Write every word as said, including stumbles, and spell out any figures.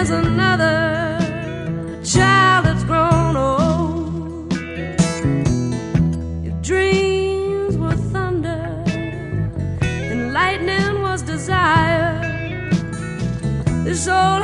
there's another child that's grown old. Your dreams were thunder and lightning was desire. This old